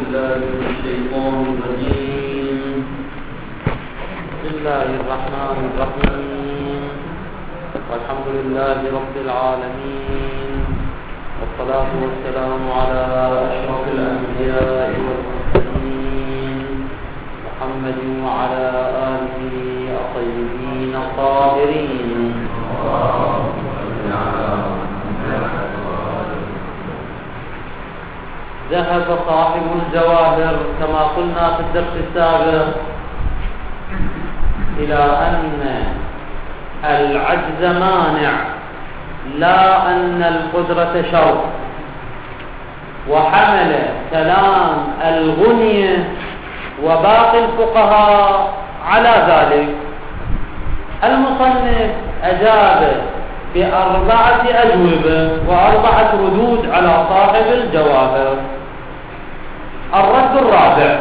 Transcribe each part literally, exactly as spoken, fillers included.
بالله من الشيطان الرجيم. بسم الله الرحمن الرحيم. والحمد لله رب العالمين، والصلاة والسلام على أشرف الأنبياء والمرسلين محمد وعلى آله الطيبين الطاهرين. ذهب صاحب الجواهر كما قلنا في الدرس السابق إلى أن العجز مانع لا أن القدرة شرط، وحمل كلام الغنية وباقي الفقهاء على ذلك. المصنف أجاب بأربعة أجوبة وأربعة ردود على صاحب الجواهر. الرد الرابع: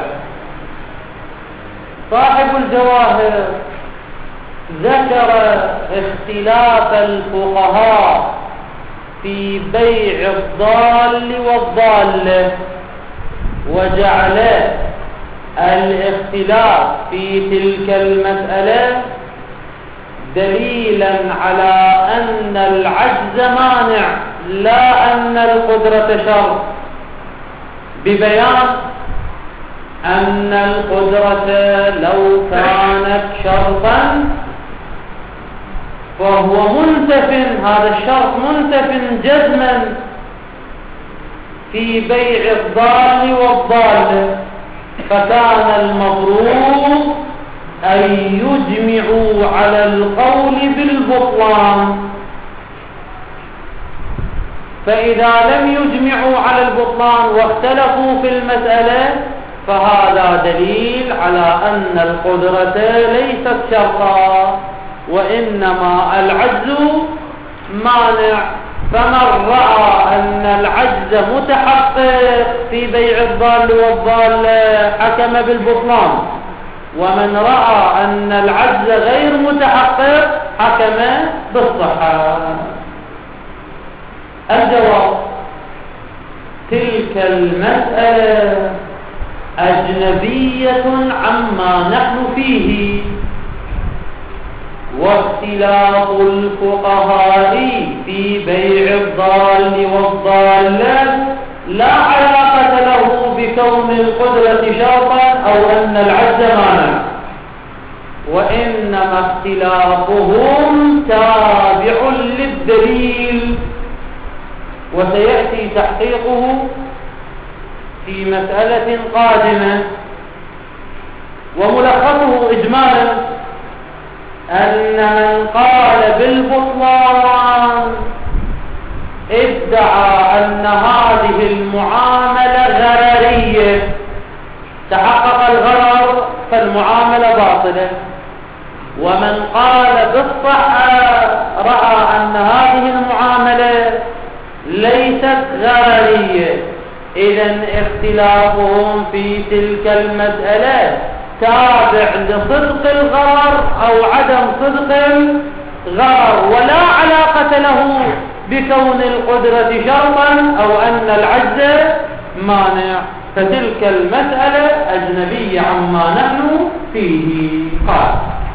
صاحب الجواهر ذكر اختلاف الفقهاء في بيع الضال والضالة، وجعل الاختلاف في تلك المسألة دليلا على أن العجز مانع لا أن القدرة شرط، ببيان أن القدرة لو كانت شرطا فهو منتف، هذا الشرط منتف جزما في بيع الضال والضالة، فكان المفروض أن يجمعوا على القول بالبطلان. فإذا لم يجمعوا على البطلان واختلفوا في المسألة فهذا دليل على أن القدرة ليست شرطا، وإنما العجز مانع. فمن رأى أن العجز متحقق في بيع الضال والضالة حكم بالبطلان، ومن رأى أن العجز غير متحقق حكم بالصحة. الجواب: تلك المسألة أجنبية عما نحن فيه، واختلاف الفقهاء في بيع الضال والضالة لا علاقة له بكون القدرة شرطا أو أن العجز مانع، وإنما اختلافهم تابع للدليل، وسيأتي تحقيقه في مسألة قادمة. وملخصه إجمالا أن من قال بالبطلان ادعى أن هذه المعاملة غررية، تحقق الغرر فالمعاملة باطلة. ومن قال بالصحة رأى أن هذه المعاملة ليست غررية. إذن اختلافهم في تلك المسألة تابع لصدق الغرر أو عدم صدق الغرر، ولا علاقة له بكون القدرة شرطا أو أن العجز مانع. فتلك المسألة أجنبية عما نحن فيه. قال: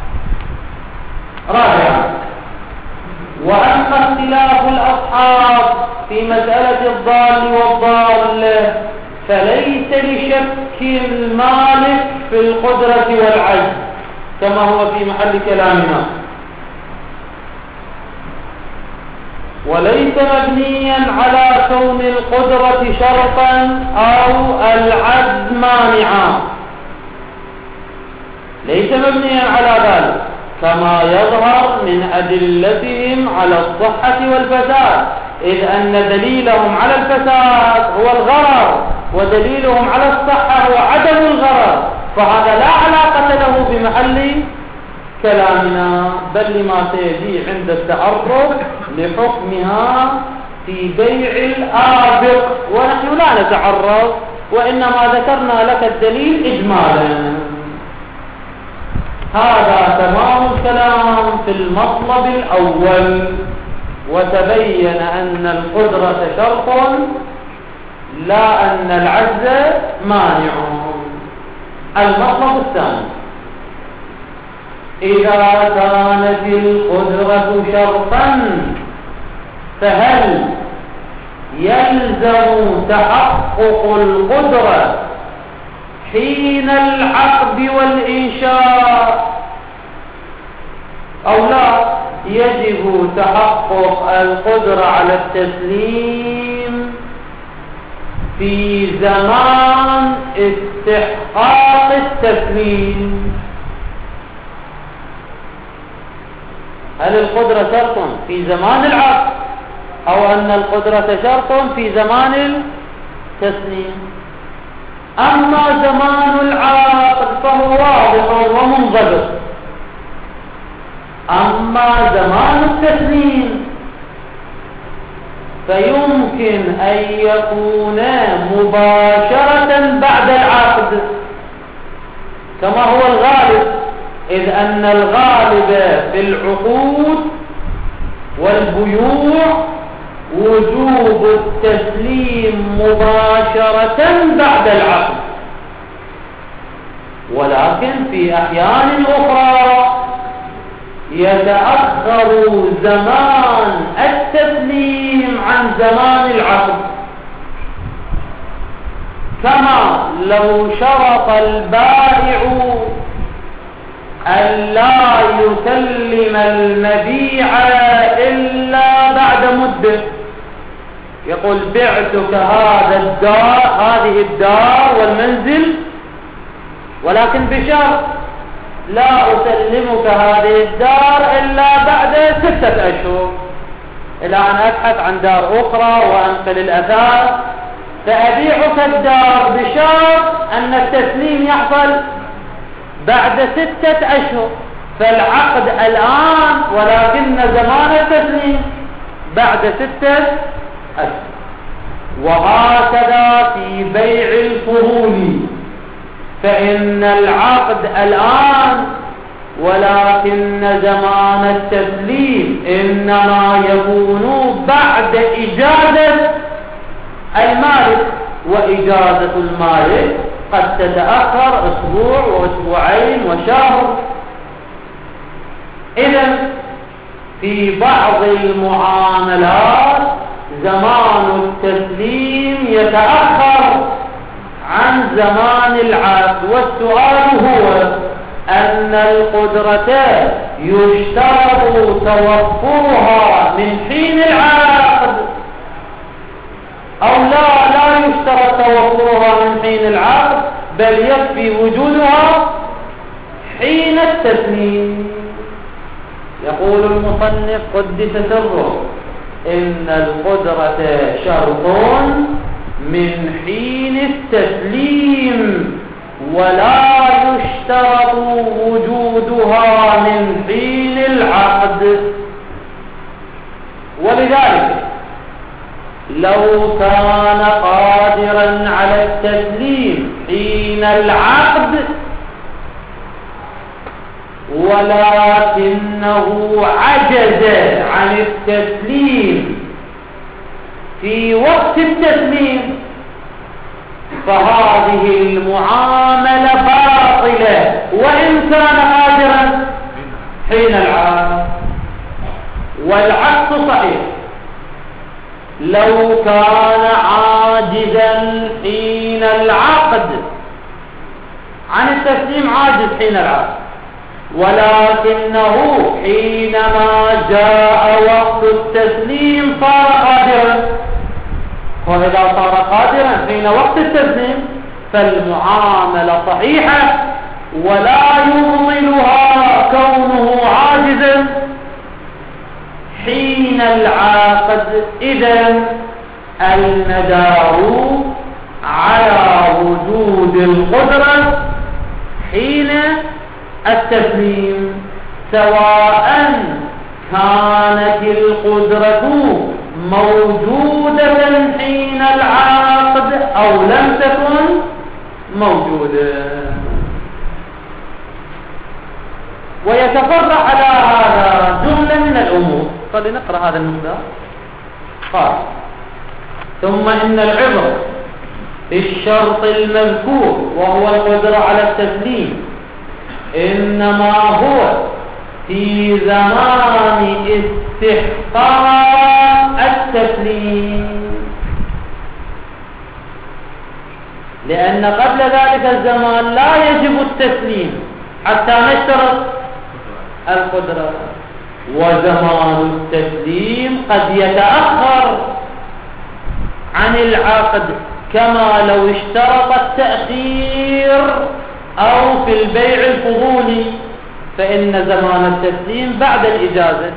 رابعا: وأما اختلاف الأصحاب في مسألة الضال والضالة فليس لشك المالك في القدرة والعجز كما هو في محل كلامنا، وليس مبنيا على كون القدرة شرطا أو العجز مانعا، ليس مبنيا على ذلك، كما يظهر من أدلتهم على الصحة والفساد، إذ أن دليلهم على الفساد هو الغرر ودليلهم على الصحة هو عدم الغرر، فهذا لا علاقة له بمحل كلامنا، بل لما سيجي عند التعرض لحكمها في بيع الآبق، ونحن لا نتعرض، وإنما ذكرنا لك الدليل إجمالا. هذا تمام الكلام في المطلب الأول. وتبين أن القدرة شرط لا أن العجز مانع. المطلب الثاني: إذا كانت القدرة شرطا فهل يلزم تحقق القدرة حين العقد والإنشاء أو لا يجب تحقق القدرة على التسليم في زمان استحقاق التسليم؟ هل القدرة شرط في زمان العقد أو أن القدرة شرط في زمان التسليم؟ أما زمان العقد فهو واضح ومنضبط، أما زمان التسليم فيمكن أن يكون مباشرة بعد العقد كما هو الغالب، إذ أن الغالب في العقود والبيوع وجوب التسليم مباشرة بعد العقد، ولكن في أحيان أخرى يتأخر زمان التسليم عن زمان العقد، كما لو شرط البائع أن لا يسلم المبيع إلا بعد مدة، يقول بعتك هذا الدار هذه الدار والمنزل ولكن بشرط لا أسلمك هذه الدار إلا بعد ستة أشهر، إلى أن أبحث عن دار أخرى وأنقل الأثار، فأبيعك الدار بشرط أن التسليم يحصل بعد ستة أشهر، فالعقد الآن ولكن زمان التسليم بعد ستة أشهر. وهكذا في بيع الفضول، فإن العقد الآن ولكن زمان التسليم إنما يكون بعد إجازة المالك، وإجازة المالك قد تتأخر أسبوع وأسبوعين وشهر. إذن في بعض المعاملات زمان التسليم يتأخر عن زمان العقد، والسؤال هو أن القدرة يشترط توفرها من حين العقد أو لا لا يشترط توفرها من حين العقد، بل يكفي وجودها حين التسليم. يقول المصنف قدس سره: إن القدرة شرط من حين التسليم ولا يشترط وجودها من حين العقد. ولذلك لو كان قادرا على التسليم حين العقد ولكنه عجز عن التسليم في وقت التسليم، فهذه المعاملة باطلة وإن كان قادرا حين العقد. والعكس صحيح، لو كان عاجزا حين العقد عن التسليم، عاجز حين العقد، ولكنه حينما جاء وقت التسليم صار قادرا، وإذا صار قادرا حين وقت التسليم فالمعاملة صحيحة ولا يبطلها كونه عاجزا حين العقد. إذن المدار على وجود القدرة حين التسليم، سواء كانت القدرة موجودة حين العقد أو لم تكن موجودة. ويتفرع على هذا جملة من الأمور. فلنقرأ هذا المقدار. قال: ثم إن العبرة في الشرط المذكور وهو القدرة على التسليم إنما هو في زمان استحقاق التسليم، لأن قبل ذلك الزمان لا يجب التسليم حتى نشترط القدرة، وزمان التسليم قد يتأخر عن العقد كما لو اشترط التأخير أو في البيع الفضولي فإن زمان التسليم بعد الإجازة.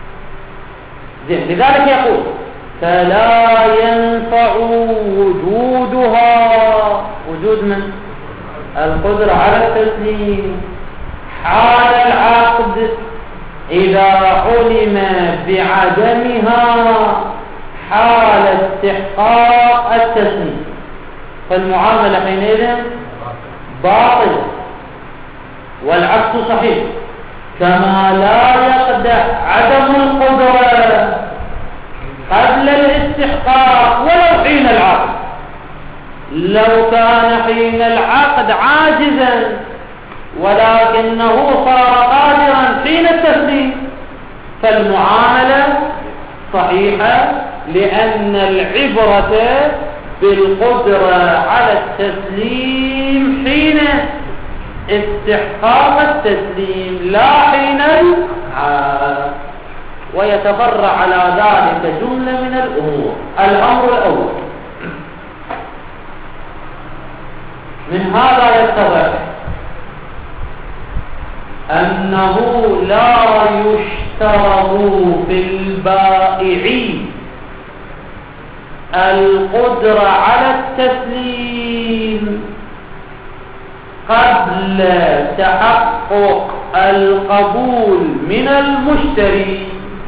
لذلك يقول فلا ينفع وجودها، وجود من القدرة على التسليم حال العقد إذا علم بعدمها حال استحقاق التسليم، فالمعاملة حينئذ باطلة، والعكس صحيح، كما لا يقدح عدم القدرة قبل الاستحقاق ولو حين العقد. لو كان حين العقد عاجزا ولكنه صار قادرا حين التسليم فالمعاملة صحيحة، لأن العبرة بالقدرة على التسليم حين استحقاق التسليم لا حين العقد. ويتفرع على ذلك جملة من الأمور. الأمر الأول من هذا يتضح أنه لا يشترط في البائع القدرة على التسليم قبل تحقق القبول من المشتري.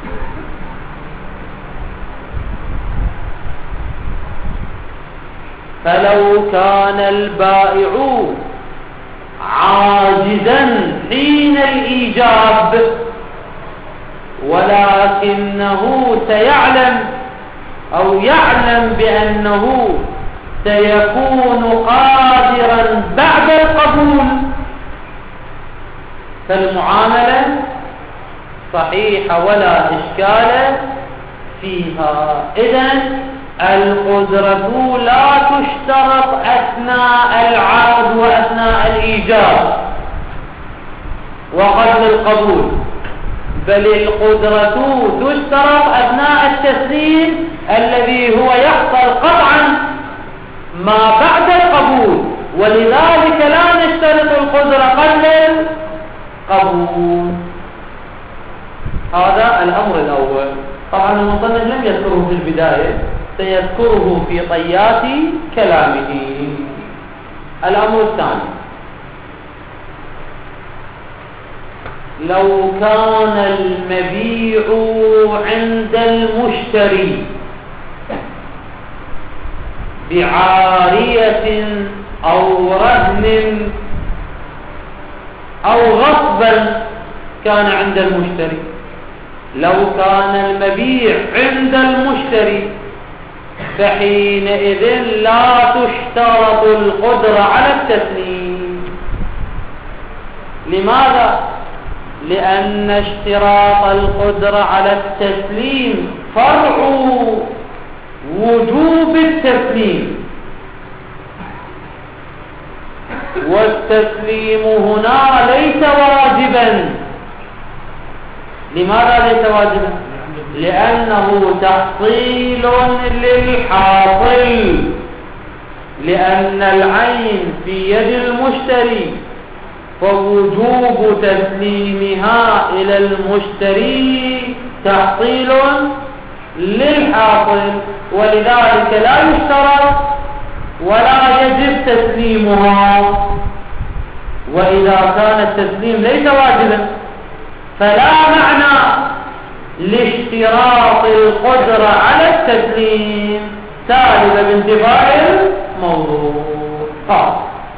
فلو كان البائع عاجزا حين الإيجاب ولكنه سيعلم أو يعلم بأنه سيكون قادرا بعد القبول فالمعاملة صحيحة ولا إشكال فيها. إذن القدرة لا تشترط أثناء العقد وأثناء الإيجاب وقبل القبول، بل القدرة تشترط أثناء التسليم الذي هو يحصل قطعا ما بعد القبول، ولذلك لا نشترط القدرة قبل القبول. هذا الأمر الأول. طبعا المصنف لم يذكره في البداية، سيذكره في طيات كلامه. الأمر الثاني لو كان المبيع عند المشتري بعارية أو رهن أو غصبا كان عند المشتري، لو كان المبيع عند المشتري فحينئذ لا تشترط القدرة على التسليم. لماذا؟ لأن اشتراط القدرة على التسليم فرع وجوب التسليم، والتسليم هنا ليس واجبا. لماذا ليس واجبا؟ لأنه تحصيل للحاصل، لأن العين في يد المشتري فوجوب تسليمها إلى المشتري تحصيل للحاصل، ولذلك لا يشترط ولا يجب تسليمها. وإذا كان التسليم ليس واجبا فلا معنى لاشتراط القدرة على التسليم، سالب بانتفاع الموضوع. قال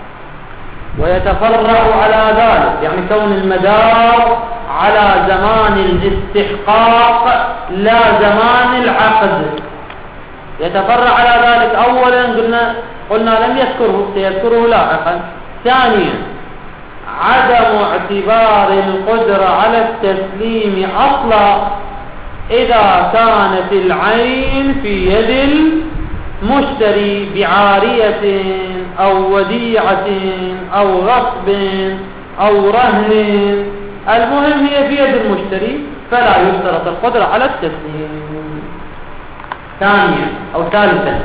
ويتفرع على ذلك، يعني كون المدار على زمان الاستحقاق لا زمان العقد. يتفرع على ذلك أولا قلنا قلنا لم يذكره، سيذكره لاحقا. ثانيا عدم اعتبار القدرة على التسليم أصلا إذا كانت العين في يد المشتري بعارية أو وديعة أو غصب أو رهن، المهم هي في يد المشتري فلا يشترط القدرة على التسليم. ثانيا أو ثالثا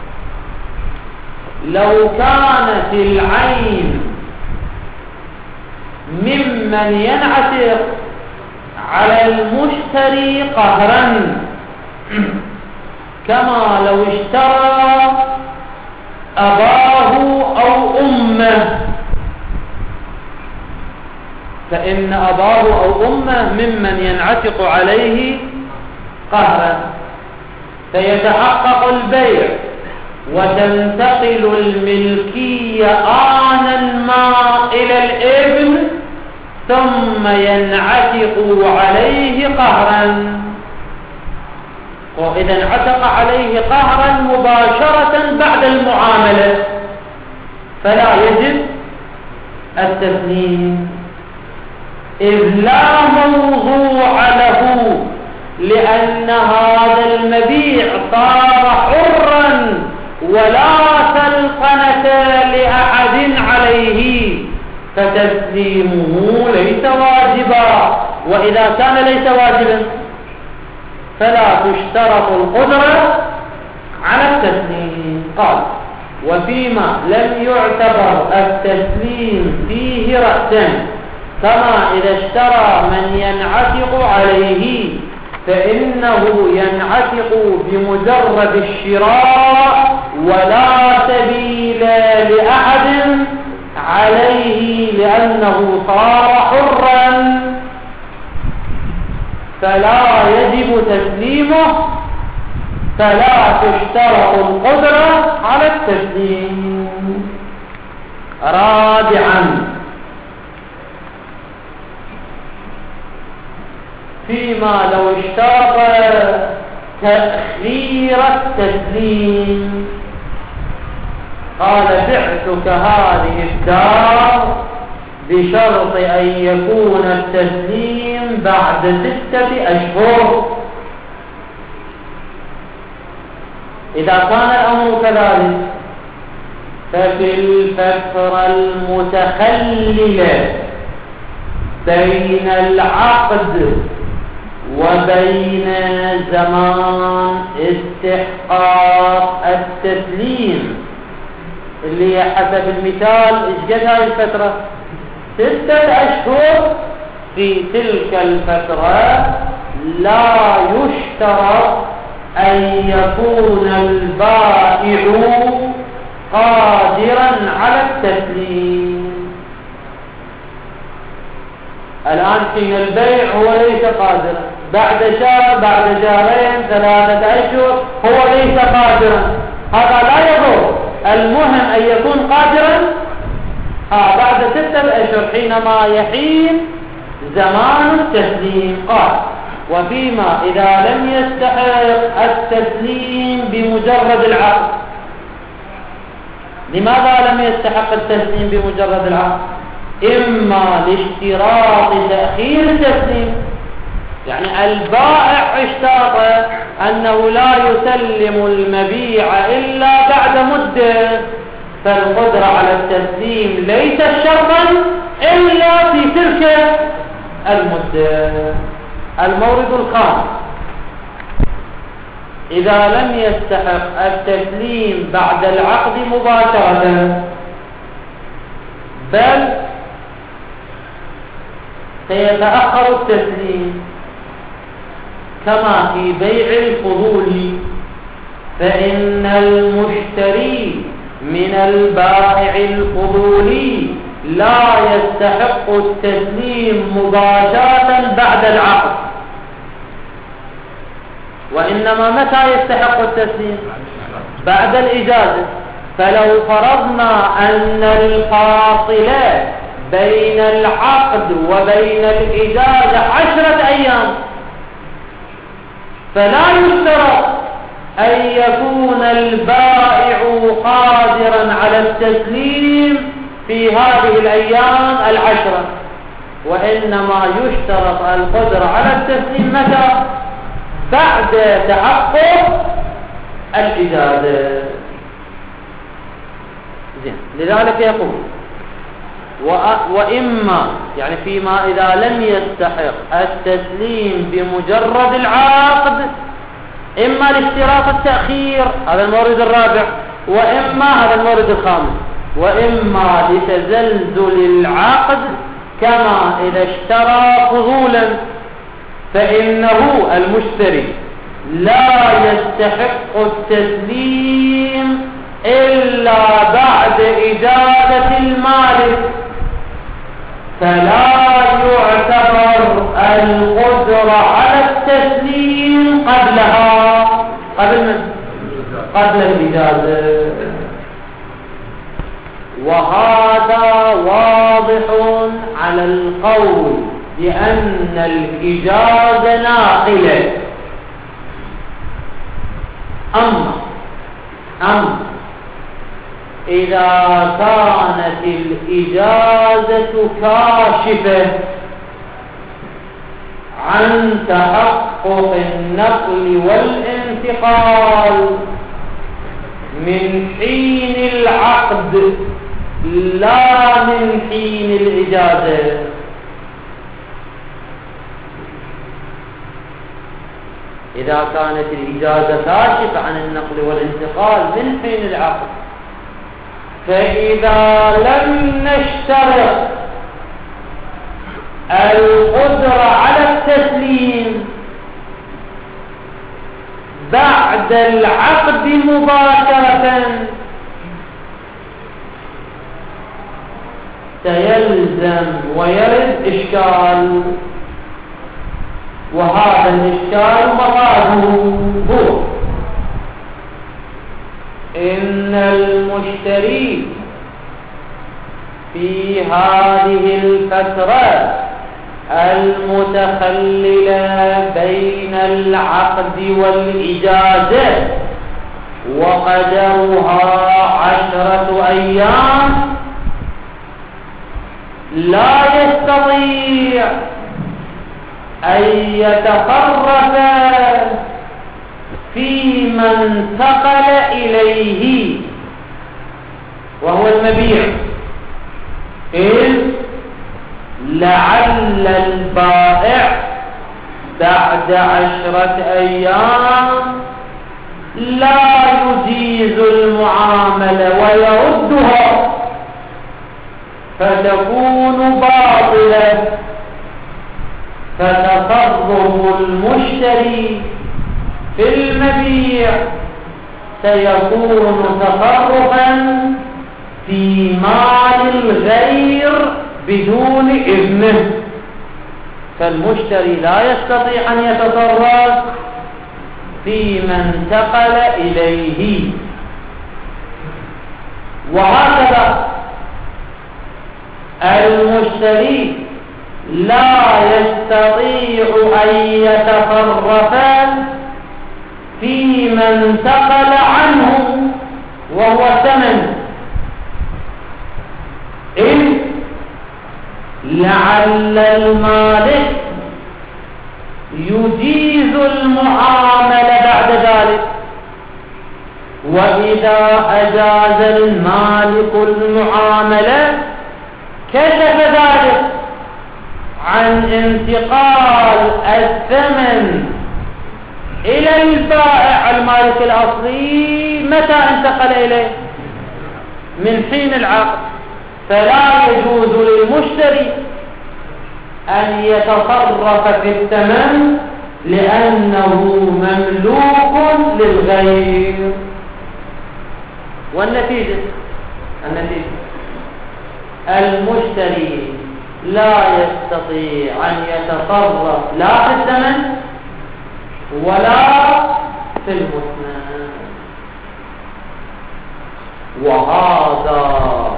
لو كانت العين ممن ينعتق على المشتري قهرا، كما لو اشترى أباه أو أمه، فإن أباه أو أمه ممن ينعتق عليه قهرا، فيتحقق البيع وتنتقل الملكية آنا ما إلى الابن ثم ينعتق عليه قهرا. وإذا انعتق عليه قهرا مباشرة بعد المعاملة فلا يجب التسليم، إذ لا موضوع له، لأن هذا المبيع صار حرا ولا سلطنة لأحد عليه، فتسليمه ليس واجبا. وإذا كان ليس واجبا فلا تشترط القدرة على التسليم. قال وفيما لم يعتبر التسليم فيه رأسا، كما إذا اشترى من ينعتق عليه فإنه ينعتق بمجرد الشراء ولا سبيل لأحد عليه لأنه صار حرا، فلا يجب تسليمه، فلا تشترط القدرة على التسليم. رابعا فيما لو اشترط تأخير التسليم، قال بعتك هذه الدار بشرط أن يكون التسليم بعد ستة أشهر. إذا كان الأمر كذلك ففي الفترة المتخللة بين العقد وبين زمان استحقاق التسليم اللي هي حسب المثال ايش قد هاي الفترة؟ ستة أشهر. في تلك الفترة لا يشترط أن يكون البائع قادرا على التسليم. الآن في البيع هو ليس قادرا، بعد شهر بعد شهرين ثلاثة أشهر هو ليس قادرا، هذا لا يضر، المهم أن يكون قادرا آه بعد ستة أشهر حينما يحين زمان التسليم. قال وفيما إذا لم يستحق التسليم بمجرد العقد. لماذا لم يستحق التسليم بمجرد العقد؟ إما لاشتراط تأخير التسليم، يعني البائع اشترط أنه لا يسلم المبيع إلا بعد مدة، فالقدرة على التسليم ليس شرطا إلا في تلك المدة. المورد الخامس إذا لم يستحق التسليم بعد العقد مباشرة بل سيتأخر التسليم كما في بيع الفضول، فإن المشتري من البائع الفضولي لا يستحق التسليم مباشرة بعد العقد، وإنما متى يستحق التسليم؟ بعد الإجازة. فلو فرضنا أن الفاصل بين العقد وبين الإجازة عشرة أيام، فلا يشترط أن يكون البائع قادرا على التسليم في هذه الأيام العشرة، وإنما يشترط القدرة على التسليم متى؟ بعد تحقق الإجازة. زين. لذلك يقول وإما يعني فيما إذا لم يستحق التسليم بمجرد العقد، إما لاشتراط التأخير، هذا المورد الرابع، وإما هذا المورد الخامس، وإما لتزلزل العقد كما إذا اشترى فضولا، فإنه المشتري لا يستحق التسليم إلا بعد إجازة المالك، فلا يعتبر القدرة على التسليم قبلها، قبل من؟ قبل الإجازة. وهذا واضح على القول بأن الإجازة ناقلة. أما أما إذا كانت الإجازة كاشفة عن تحقق النقل والانتقال من حين العقد لا من حين الإجازة، إذا كانت الإجازة كاشفة عن النقل والانتقال من حين العقد، فإذا لم نشترط القدرة على التسليم بعد العقد مباشرة سيلزم ويرد إشكال، وهذا الإشكال مراده هو إن المشتري في هذه الفترة المتخللة بين العقد والإجازة وقدرها عشرة أيام لا يستطيع أن يتصرف فيما انتقل إليه وهو المبيع، إذ لعل البائع بعد عشرة أيام لا يجيز المعاملة ويردها فتكون باطلة، فتصرف المشتري في المبيع سيكون تصرفا في مال الغير بدون إذنه، فالمشتري لا يستطيع أن يتصرف فيما انتقل إليه. وهكذا المشتري لا يستطيع أن يتصرف فيما انتقل عنه وهو الثمن، إذ لعل المالك يجيز المعاملة بعد ذلك، وإذا أجاز المالك المعاملة كشف ذلك عن انتقال الثمن إلى البائع المالك الأصلي متى انتقل إليه؟ من حين العقد، فلا يجوز للمشتري أن يتصرف في الثمن لأنه مملوك للغير. والنتيجة النتيجة المشتري لا يستطيع أن يتصرف لا في الثمن ولا في المثمن، وهذا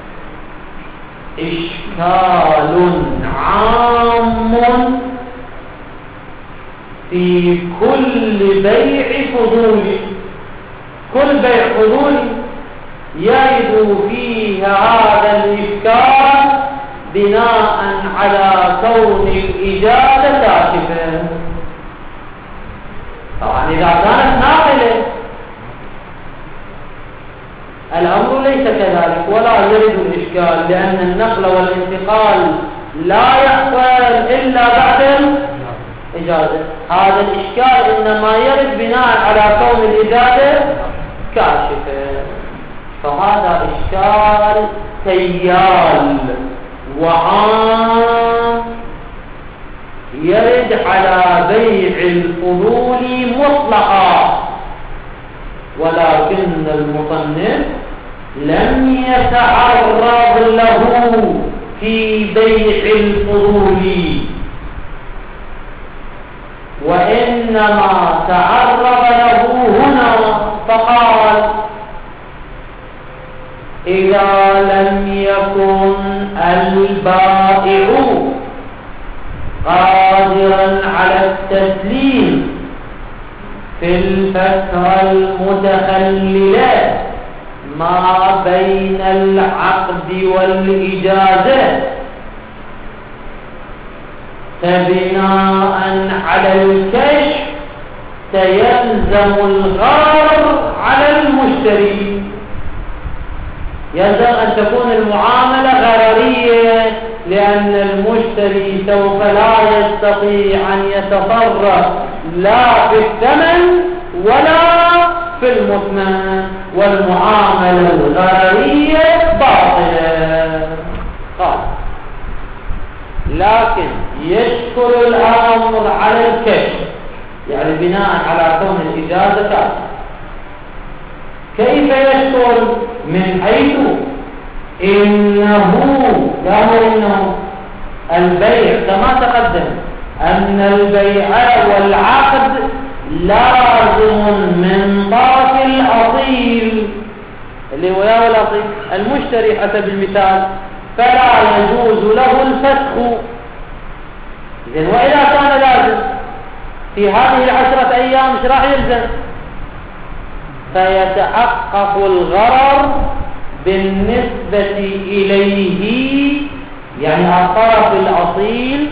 إشكال عام في كل بيع فضولي. كل بيع فضولي يرد فيه هذا الإشكال بناء على كون الإجازة كاشفة. طبعا إذا كانت ناقلة الأمر ليس كذلك ولا يرد الإشكال، لأن النقل والانتقال لا يحصل إلا بعد الإجازة. هذا الإشكال إنما يرد بناء على كون الإجازة كاشفة. فهذا إشكال سيال وعام يرد على بيع الفضول مطلقا، ولكن المصنف لم يتعرض له في بيع الفضول، وإنما تعرض له هنا فقال: إذا لم يكن البائع قادرا على التسليم في الفترة المتخللة ما بين العقد والإجازة، فبناء على الكشف سيلزم الغرر على المشتري. يلزم أن تكون المعاملة غررية، لأن المشتري سوف لا يستطيع أن يتصرف لا في الثمن ولا في المثمن، والمعاملة الغررية باطلة. قال: لكن يشكل الأمر على الكشف، يعني بناء على كون الإجازة كافية. كيف يشكل؟ من حيث إنه قالوا إنه البيع كما تقدم أن البيع والعقد لازم من طرف الأصيل اللي هو يا الأصيل المشتري حسب المثال، فلا يجوز له الفسخ. إذن وإذا كان لازم في هذه العشرة أيام مش راح يلزم، فيتحقق الغرر بالنسبة إليه، يعني الطرف الأصيل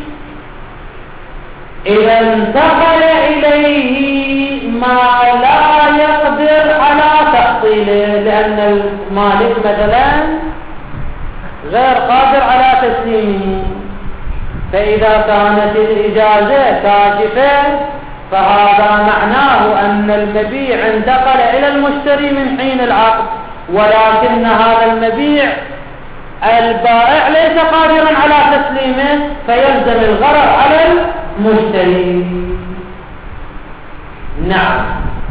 إذا انتقل إليه ما لا يقدر على تحصيله، لأن المالك مثلا غير قادر على تسليمه، فإذا كانت الإجازة كاشفة فهذا معناه أن المبيع انتقل إلى المشتري من حين العقد، ولكن هذا المبيع البائع ليس قادرا على تسليمه، فيلزم الغرر على المشتري. نعم،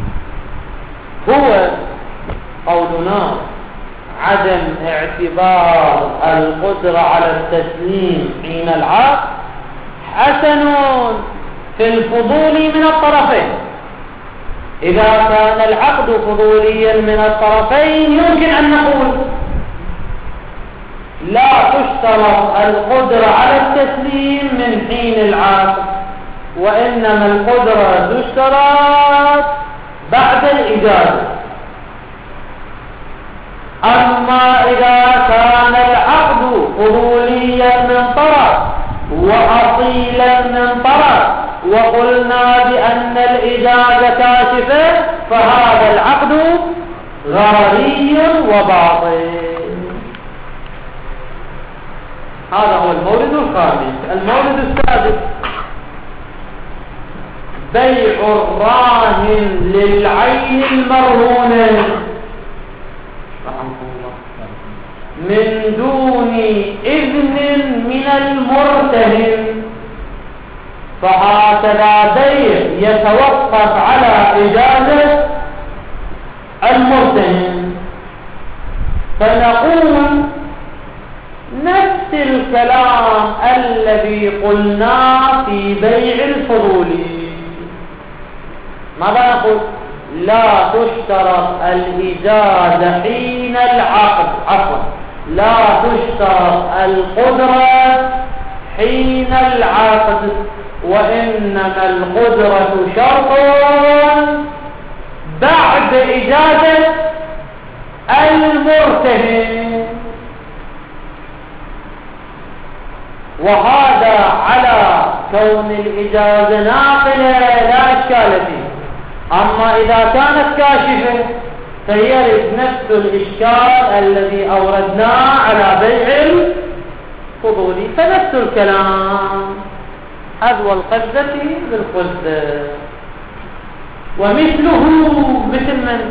هو قولنا عدم اعتبار القدرة على التسليم حين العقد حسن في الفضول من الطرفين. إذا كان العقد فضوليا من الطرفين يمكن أن نقول لا تشترط القدرة على التسليم من حين العقد، وإنما القدرة تشترط بعد الإجازة. أما إذا كان العقد فضوليا من طرف وأصيلا من طرف وقلنا بأن الإجازة كاشفة، فهذا العقد غرري وباطل. هذا هو المورد الخامس. المورد السادس: بيع الراهن للعين المرهونة من دون إذن من المرتهن، فهكذا بيع يتوقف على إجازة المرتهن. فنقول نفس الكلام الذي قلناه في بيع الفضول. ماذا نقول؟ لا تشترط الإجازة حين العقد، عفوا لا تشترط القدرة حين العقد، وإنما القدرة شرط بعد إجازة المرتهن، وهذا على كون الإجازة ناقلة لا إشكال فيه. أما إذا كانت كاشفة فيرد نفس الإشكال الذي أوردناه على بيع الفضول، فنفس الكلام حذو القذة بالقذة. ومثله مثل من؟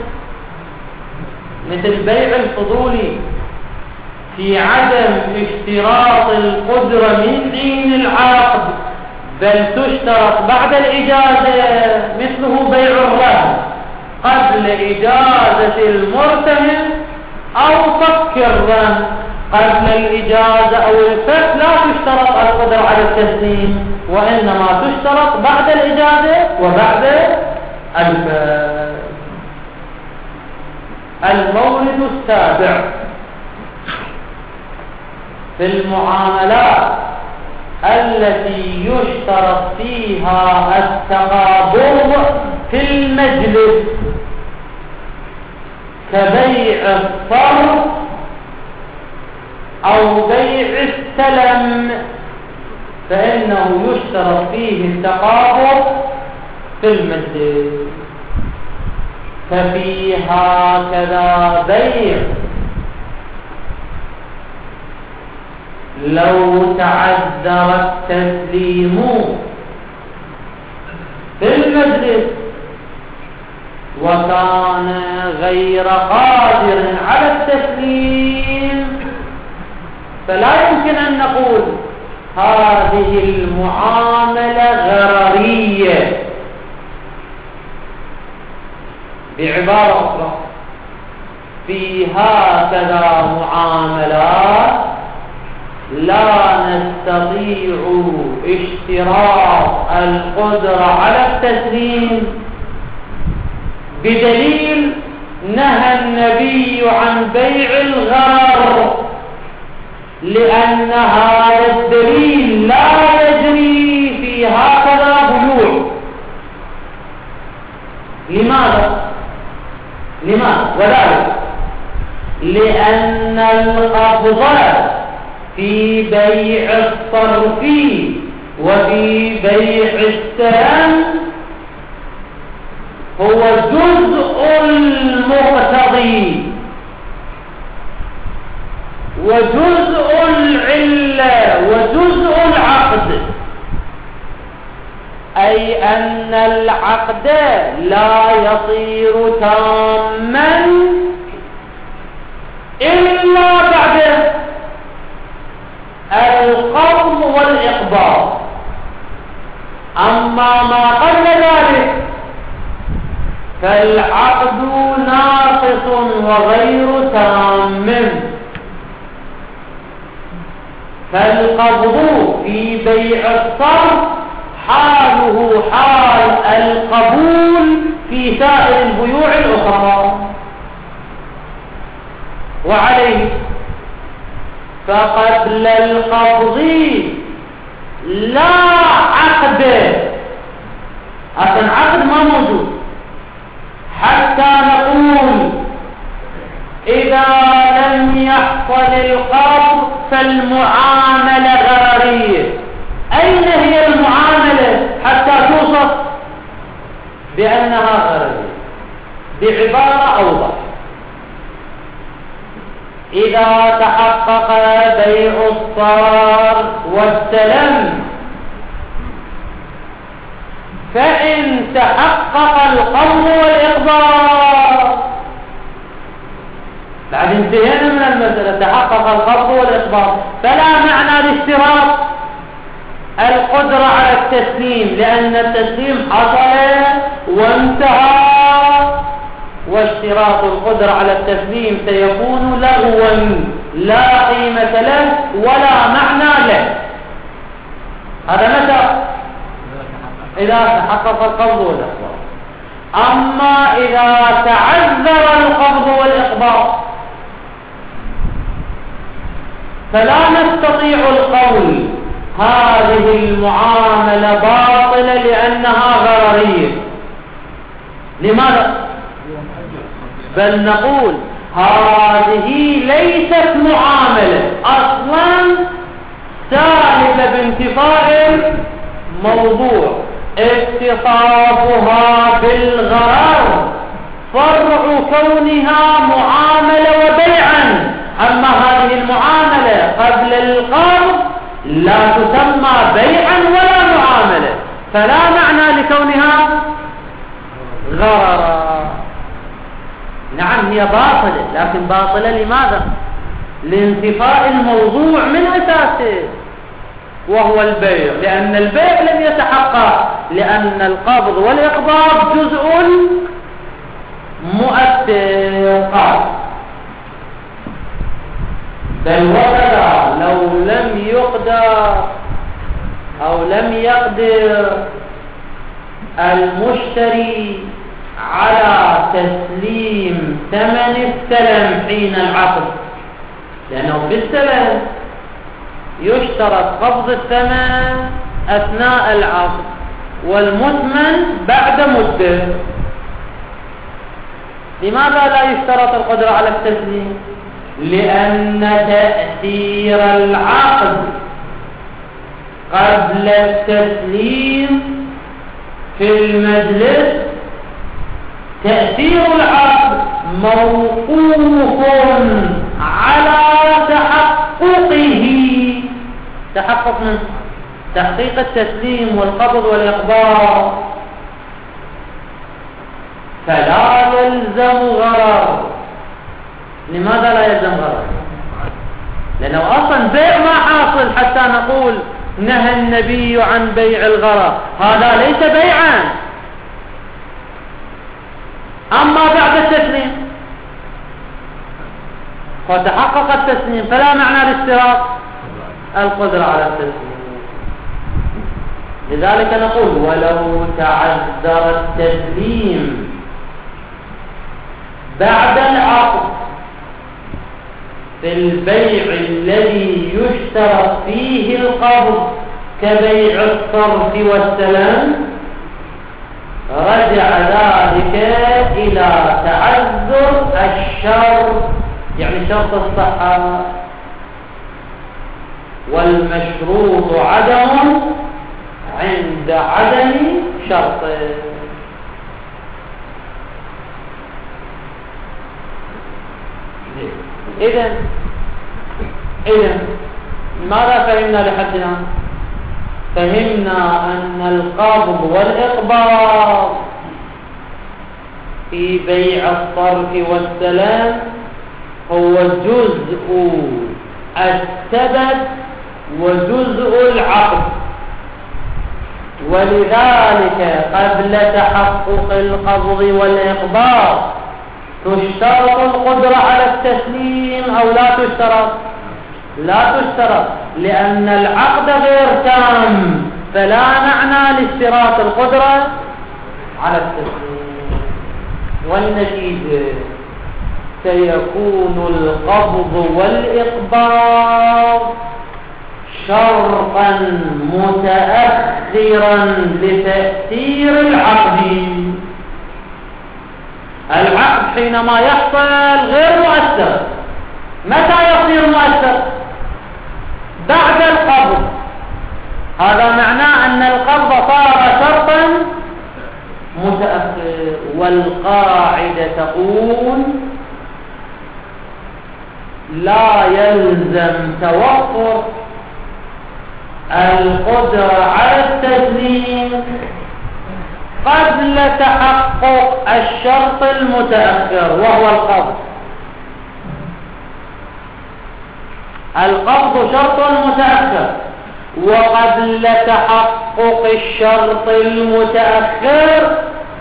مثل بيع الفضول في عدم اشتراط القدرة من حين العقد، بل تشترط بعد الإجازة، مثله بيع الرهن قبل إجازة المرتهن، أو فك الرهن قبل الإجازة أو الفك، لا تشترط القدرة على التسليم، وإنما تشترط بعد الإجازة وبعد الفك. المورد السابع في المعاملات التي يشترط فيها التقابض في المجلس كبيع الصرف أو بيع السلم، فإنه يشترط فيه التقابض في المجلس. ففي هكذا بيع لو تعذر التسليم في المجلس وكان غير قادر على التسليم، فلا يمكن أن نقول هذه المعاملة غررية. بعبارة أخرى، في هكذا معاملات لا نستطيع اشتراط القدرة على التسليم، بدليل نهى النبي عن بيع الغرر، لأن هذا الدليل لا يجري في هكذا بيوع. لماذا؟ لماذا؟ وذلك لأن القبض في بيع الصرف وفي بيع السلم هو جزء المقتضي وجزء العلة وجزء العقد، أي أن العقد لا يصير تاما إلا بعد القبض والإقباض. أما ما قبل ذلك فالعقد ناقص وغير تام. فالقبض في بيع الصرف حاله حال القبول في سائر البيوع الأخرى. وعليه فقبل القبض لا عقد، أصلا عقد ما موجود، حتى نقول إذا لم يحصل القبض فالمعاملة غررية. أين هي المعاملة حتى توصف بأنها غررية؟ بعبارة أوضح، إذا تحقق بيع الصرف والسلم، فإن تحقق القبض والإقباض، بعد انتهينا من المسألة تحقق القبض والإقباض، فلا معنى لاشتراط القدرة على التسليم، لأن التسليم حصل وانتهى، واشتراط القدرة على التسليم سيكون لغوا لا قيمة له ولا معنى له. هذا متى؟ إذا تحقق القبض والإقباض. أما إذا تعذر القبض والإقباض فلا نستطيع القول هذه المعاملة باطلة لأنها غررية. لماذا؟ بل نقول هذه ليست معاملة أصلا سالفة بانتفاء الموضوع، اتصافها بالغرر فرع كونها معاملة وبيعا. أما هذه المعاملة قبل القرض لا تسمى بيعا ولا معاملة، فلا معنى لكونها غررا. نعم هي باطلة، لكن باطلة لماذا؟ لانتفاء الموضوع من أساسه وهو البيع، لأن البيع لم يتحقق، لأن القبض والإقباض جزء مؤثر. بل وكذا لو لم يقدر أو لم يقدر المشتري على تسليم ثمن السلم حين العقد، لأنه في السلم يشترط قبض الثمن أثناء العقد والمثمن بعد مدة. لماذا لا يشترط القدرة على التسليم؟ لأن تأثير العقد قبل التسليم في المجلس، تأثير العقد موقوف على تحققه، تحقق من تحقيق التسليم والقبض والإقباض، فلا يلزم غرر. لماذا لا يلزم غرر؟ لأنه أصلا بيع ما حاصل حتى نقول نهى النبي عن بيع الغرر، هذا ليس بيعا. أما بعد التسليم فتحقق التسليم، فلا معنى لاشتراط القدرة على التسليم. لذلك نقول ولو تعذر التسليم بعد العقد في البيع الذي يشترط فيه القبض كبيع الصرف والسلام، رجع ذلك إلى تعذر الشرط، يعني شرط الصحة، والمشروط عدم عند عدم شرطه. إذن إذن ماذا فهمنا لحد الآن؟ فهمنا أن القبض والإقباض في بيع الصرف والسلام هو جزء السبب وجزء العقد، ولذلك قبل تحقق القبض والإقباض تشترط القدرة على التسليم أو لا تشترط؟ لا تشترط، لأن العقد غير تام، فلا معنى لاشتراط القدرة على التسليم. والنتيجة سيكون القبض والإقباض شرطا متأخرا لتأثير العقد. العقد حينما يحصل غير مؤثر، متى يصير مؤثر؟ بعد القبض. هذا معناه أن القبض صار شرطا متأخر. والقاعدة تقول لا يلزم توفر القدرة على التسليم قبل تحقق الشرط المتأخر وهو القبض. القبض شرط متأخر، وقبل تحقق الشرط المتأخر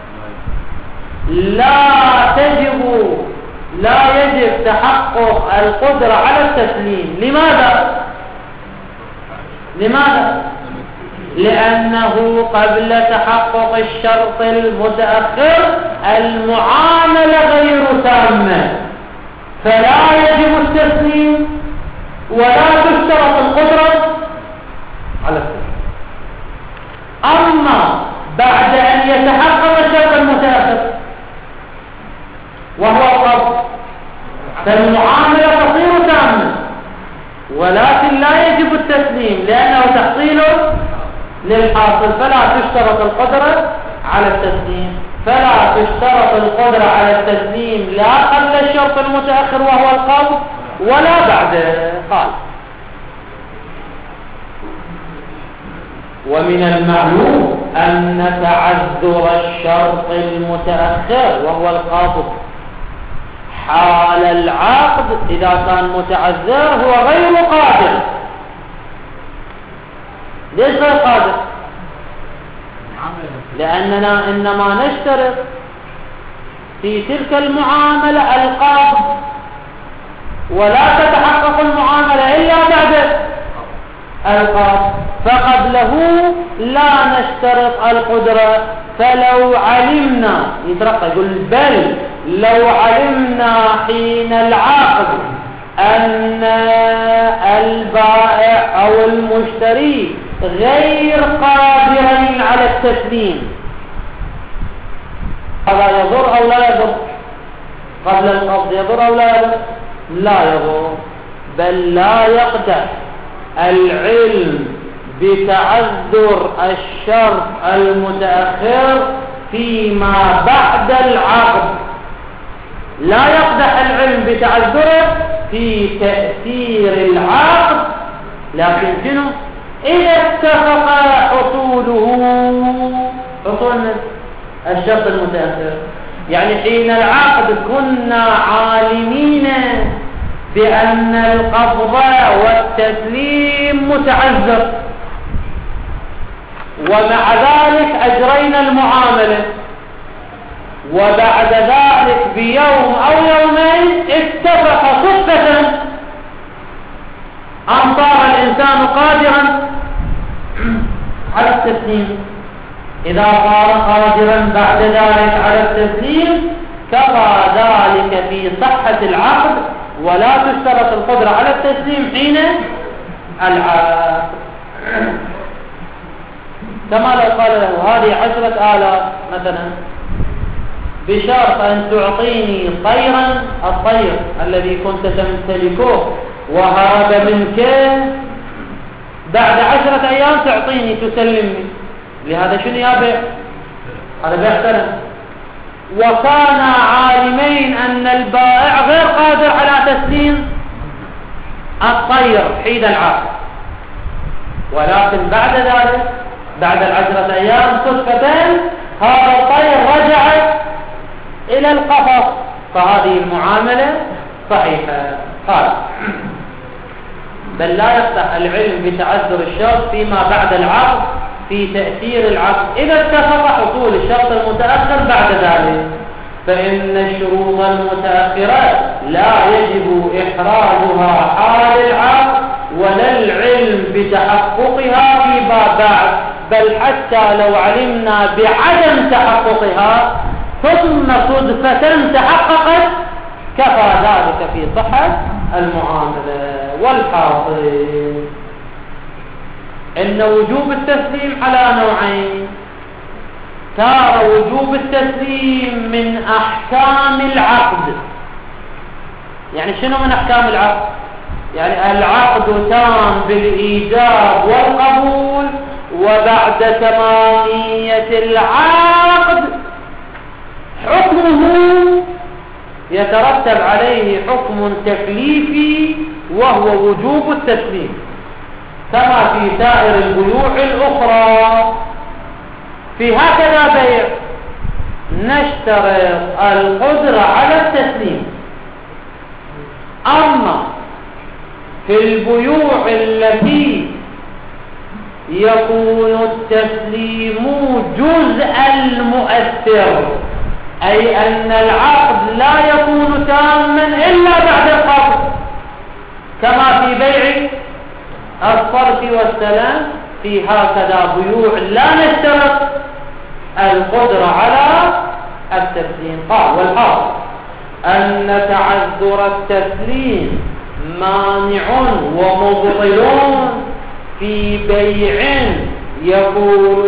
لا تجب لا يجب تحقق القدرة على التسليم. لماذا؟ لماذا؟ لأنه قبل تحقق الشرط المتأخر المعاملة غير تامة، فلا يجب التسليم ولا تشترط القدرة على التسليم. أما بعد أن يتحقق الشرط المتأخر وهو فالمعاملة تصير تامة، ولكن لا يجب التسليم لأنه تحصيل للحاصل، فلا تشترط القدرة على التسليم، فلا تشترط القدرة على التسليم لا قبل الشرط المتأخر وهو القبض ولا بعده. قال: ومن المعلوم أن تعذر الشرط المتأخر وهو القبض حال العقد إذا كان متعذر هو غير قادر. ليش غير قادر؟ لأننا إنما نشترط في تلك المعاملة القبض، ولا تتحقق المعاملة إلا بعد القبض، فقبله لا نشترط القدرة. فلو علمنا، يترقى يقول بل لو علمنا حين العقد أن البائع أو المشتري غير قادر على التسليم، هذا يضر أو لا يضر؟ قبل القبض يضر أو لا يضر؟ لا يضر، بل لا يقدح العلم بتعذر الشرط المتأخر فيما بعد العقد، لا يقدح العلم بتعذره في تأثير العقد، لكن شنو؟ إذا اتفق حصوله، حصول الشرط المتأخر، يعني حين العقد كنا عالمين بأن القبض والتسليم متعذر، ومع ذلك أجرينا المعاملة، وبعد ذلك بيوم أو يومين اتفق صدفة أن صار الإنسان قادرا على التسليم. إذا صار قادرا بعد ذلك على التسليم كفى ذلك في صحة العقد، ولا تشترط القدرة على التسليم حين العقد. كما لو قال له هذه عشرة آلاف مثلا بشرط أن تعطيني طيرا، الطير الذي كنت تمتلكه وهرب منك، بعد عشرة أيام تعطيني تسلمني، لهذا شنو يا بيع؟ هذا بيع سلم. وكان عالمين أن البائع غير قادر على تسليم الطير حين العقد، ولكن بعد ذلك بعد العشرة أيام صدفة هذا الطير رجع إلى القفص، فهذه المعاملة صحيحة. قال: بل لا يقطع العلم بتعذر الشرط فيما بعد العقد في تأثير العقد إذا اتفق حصول الشرط المتأخر بعد ذلك، فإن الشروط المتأخرة لا يجب إحراجها حال العقد ولا العلم بتحققها فيما بعد، بل حتى لو علمنا بعدم تحققها ثم صدفة تحققت كفى ذلك في صحة المعاملة. والحاصل إن وجوب التسليم على نوعين: تارة وجوب التسليم من أحكام العقد. يعني شنو من أحكام العقد؟ يعني العقد تام بالإيجاب والقبول، وبعد تمامية العقد حكمه يترتب عليه حكم تكليفي وهو وجوب التسليم، كما في سائر البيوع الأخرى. في هكذا بيع نشترط القدرة على التسليم. أما في البيوع التي يكون التسليم جزء المؤثر، أي أن العقد لا يكون تاما إلا بعد القبض، كما في بيع الصرف والسلام، في هكذا بيوع لا نشترط القدرة على التسليم. قال: والحاصل أن تعذر التسليم مانع ومبطل في بيع يكون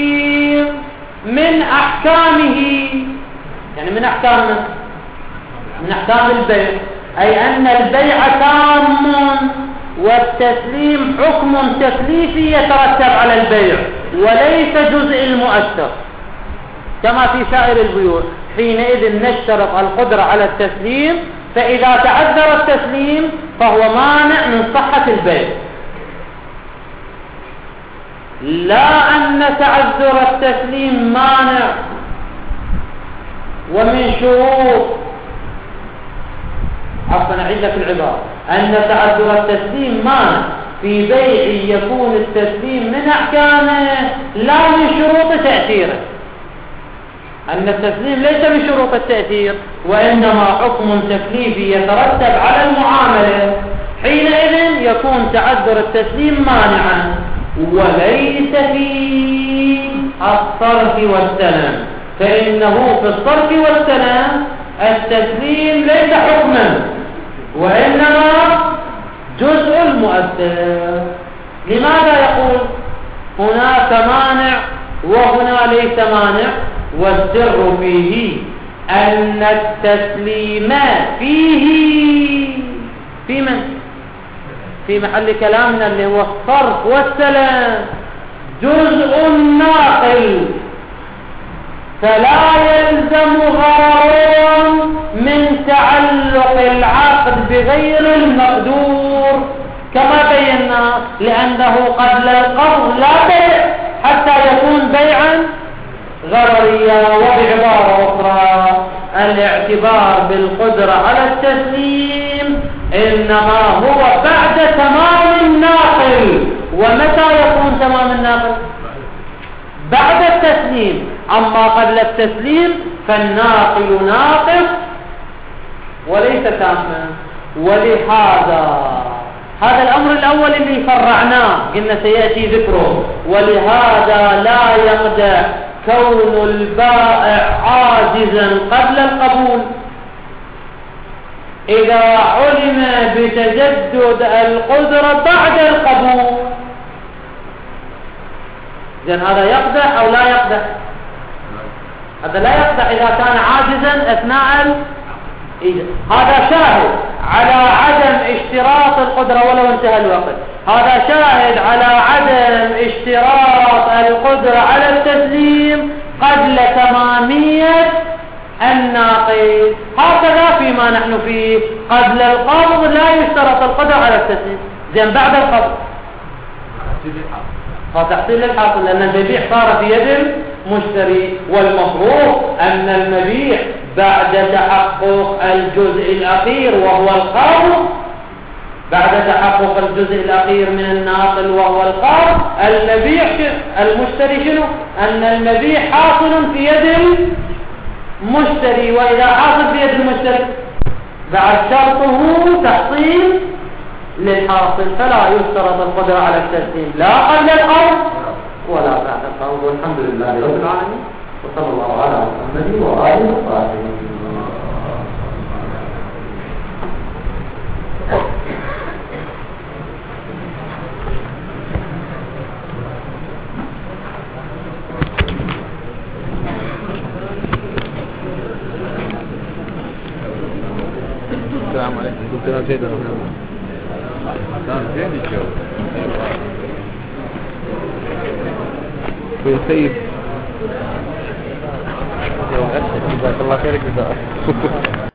التسليم من أحكامه، يعني من أحكام من أحكام البيع، أي أن البيع تام والتسليم حكم تكليفي يترتب على البيع وليس جزء المؤثر كما في سائر البيوع. حينئذ نشترط القدرة على التسليم، فإذا تعذر التسليم فهو مانع من صحة البيع. لا أن تعذر التسليم مانع، ومن شروط عفوا أعيد لك العبارة، أن تعذر التسليم مانع في بيع يكون التسليم من أحكامه لا من شروط تأثيره، أن التسليم ليس من شروط التأثير وإنما حكم تكليفي يترتب على المعاملة. حينئذ يكون تعذر التسليم مانعا، وليس في الصرف والسلام، فإنه في الصرف والسلام التسليم ليس حكما وإنما جزء المؤثر. لماذا يقول هناك مانع وهنا ليس مانع؟ والسر فيه أن التسليم فيه في من؟ في محل كلامنا اللي هو الصرف والسلام جزء ناقل، فلا يلزم غرر من تعلق العقد بغير المقدور كما بينا، لأنه قبل القبض لا بيع حتى يكون بيعا غرريا. وبعبارة أخرى الاعتبار بالقدرة على التسليم إنما هو بعد تمام الناقل. ومتى يكون تمام الناقل؟ بعد التسليم. أما قبل التسليم فالناقل ناقص وليس تاما. ولهذا هذا الأمر الأول اللي فرعناه قلنا سيأتي ذكره، ولهذا لا يقدح كون البائع عاجزا قبل القبول إذا علم بتجدد القدرة بعد القبول. إذن هذا يقدح أو لا يقدح؟ هذا لا يقدح إذا كان عاجزا أثناء ال... هذا شاهد على عدم اشتراط القدرة ولو انتهى الوقت. هذا شاهد على عدم اشتراط القدرة على التسليم قبل تمامية الناقل. هكذا فيما نحن فيه قبل القبض لا يشترط القدرة على التسليم. زين بعد القبض فتحصيل الحاصل، لأن المبيع صار في يد المشتري، والمفروض أن المبيع بعد تحقق الجزء الأخير وهو القبض، بعد تحقق الجزء الأخير من الناقل وهو القبض، المبيع المشتري شنو؟ أن المبيع حاصل في يد المشتري، وإذا حاصل في يد المشتري بعد شرطه تحصيل للحاصل، فلا يشترط القدرة على التسليم لا قبل القبض ولا بعد القبض. والحمد لله رب العالمين، وصلى الله على محمد وآله وصحبه. السلام عليكم. دكتور سيدنا كان فين الجو؟ في سيد جزاك الله خيرك.